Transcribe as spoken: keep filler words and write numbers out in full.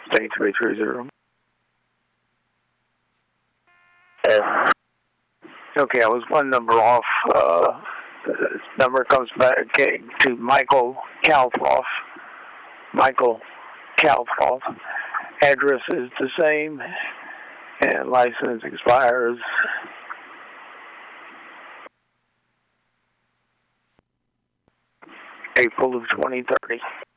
State three three zero. Uh, Okay, I was one number off. Uh, this number comes back okay, to Michael Kalfroff. Michael Kalfroff. Address is the same, and license expires April of twenty thirty.